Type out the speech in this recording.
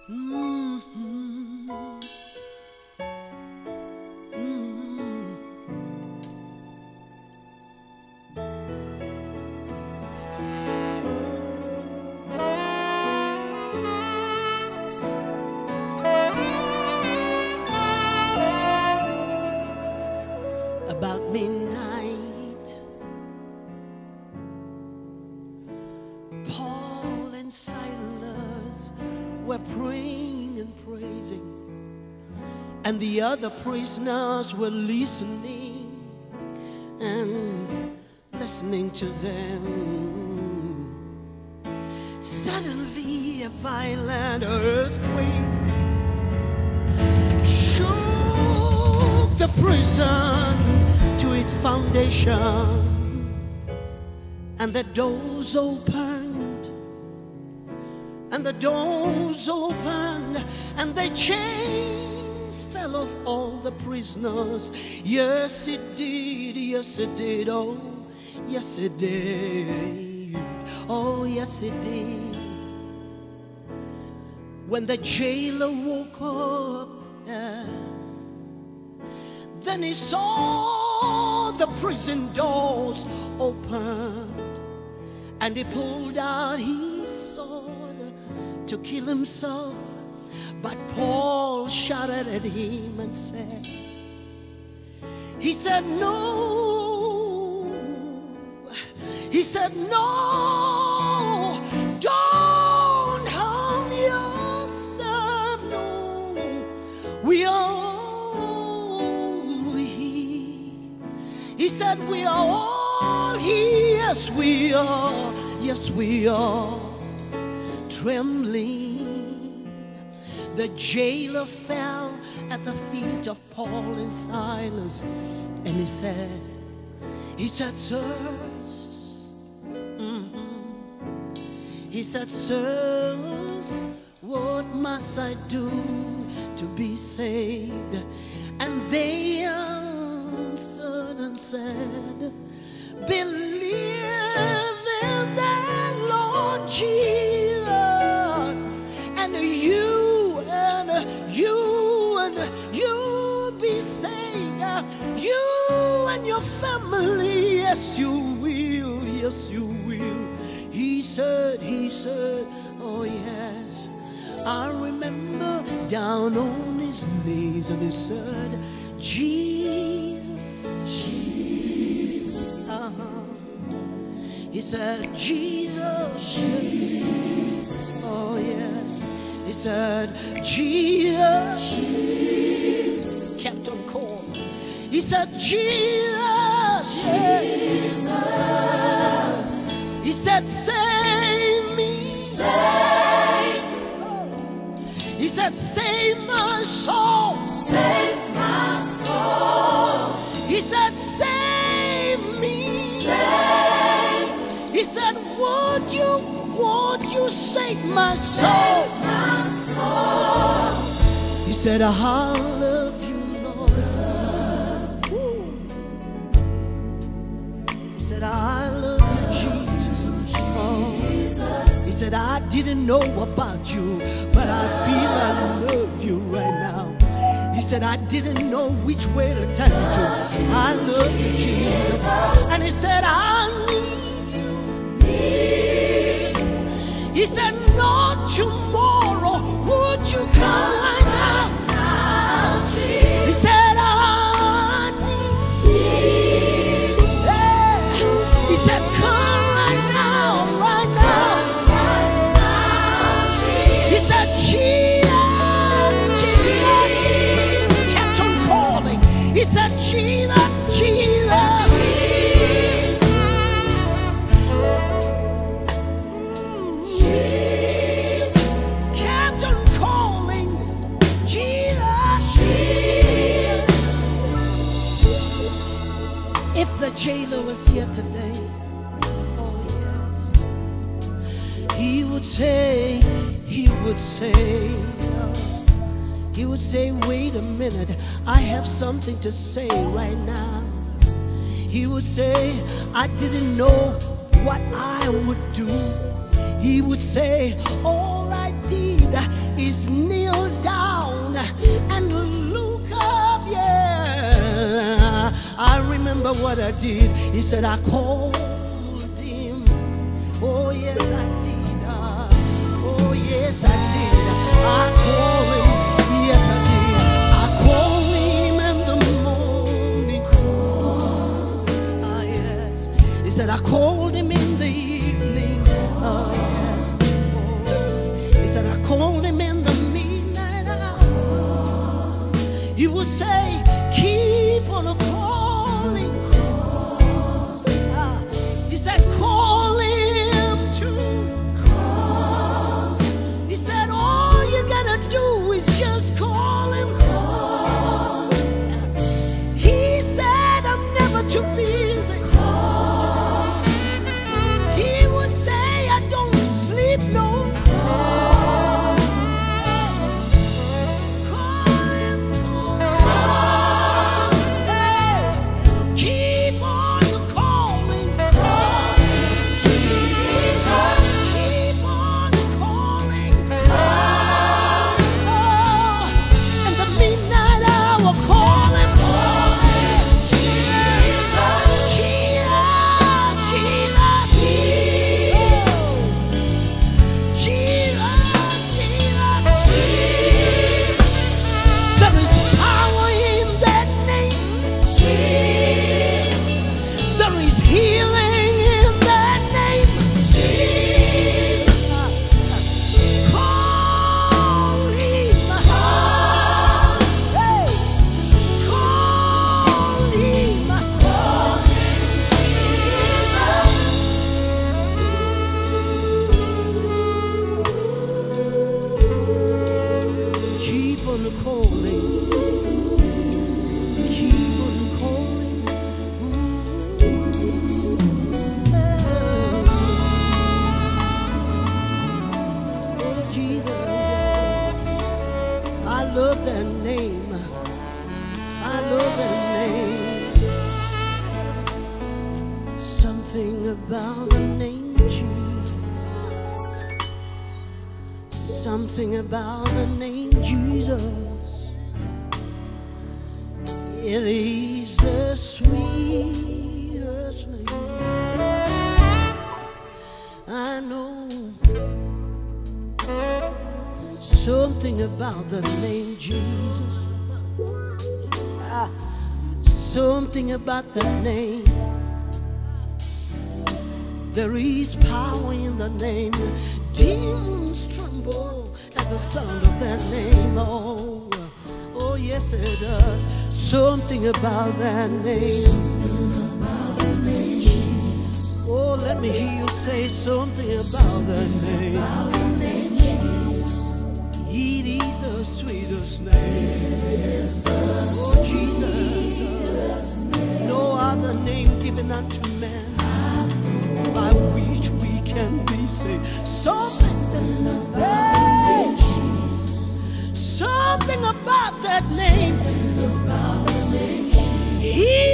Mhm. Mhm. About midnight, Paul and Silas were praying and praising, and the other prisoners were listening and listening to them. Suddenly a violent earthquake shook the prison to its foundation, and the doors opened, and the doors opened, and the chains fell off all the prisoners. Yes, it did. Yes, it did. Oh, yes, it did. Oh, yes, it did. When the jailer woke up, then he saw the prison doors opened, and he pulled out his sword to kill himself. But Paul shouted at him and said, no. He said, no, don't harm yourself. No, we are all here. He said, we are all here. Yes, we are. Yes, we are. Trembling, the jailer fell at the feet of Paul and Silas, and he said, sirs, he said, sirs, what must I do to be saved? And they answered and said, believe in the Lord Jesus, and you'll be saved, you and your family. Yes, you will. Yes, you will. He said, oh yes. I remember down on his knees, and he said, Jesus. He said, Jesus. Oh yes. He said, Jesus. Kept on calling. He said, Jesus. He said, save me. He said, save my soul. Save my soul. He said, save me. He said, would you save my soul? Save my soul. He said, I love you, Lord. He said, I love you, Jesus. Oh. He said, I didn't know about you, but I feel I love you right now. He said, I didn't know which way to turn to. I love you, Jesus. And he said, I need you. He said, not tomorrow. Would you come right now? He said, I need you. He said, come right now, right now. He said, Jesus. Kept on calling. He said, Jesus, Jesus. Kept on calling. Jesus. If the jailer was here today, oh yes, he would say, wait a minute, I have something to say right now. He would say, I didn't know what I would do. He would say, all I did is is kneel down and look up. Yeah, I remember what I did. He said I called him. Oh yes I did. Oh yes I did. I called him. Yes I did. I called him in the morning. Ah yes. He said I called him in the evening. Oh yes. Oh. He said I called him in the midnight hour. He would say, keep on calling. He said, call him too. He said, all you gotta do is just call him. He said, I'm never too busy. He would say, I don't sleep no. Call him. Hey, keep on calling. Jesus. Keep on calling. Oh, in the midnight hour, call him. Jesus. Jesus. There is power in that name. There is healing in that name. Call him. Hey, call him. Keep on calling. Keep on calling. Oh, Jesus. I love that name. I love that name. Something about the name Jesus. Something about the name Jesus. It is the sweetest name I know. Something about the name Jesus. Something about that name. There is power in the name. Demons tremble at the sound of that name. Oh, oh yes it does. Something about that name. Oh, let me hear you say something about that name. It is the sweetest name. Oh Jesus. No other name given unto man by which we can be saved. Something, hey, something about that name. He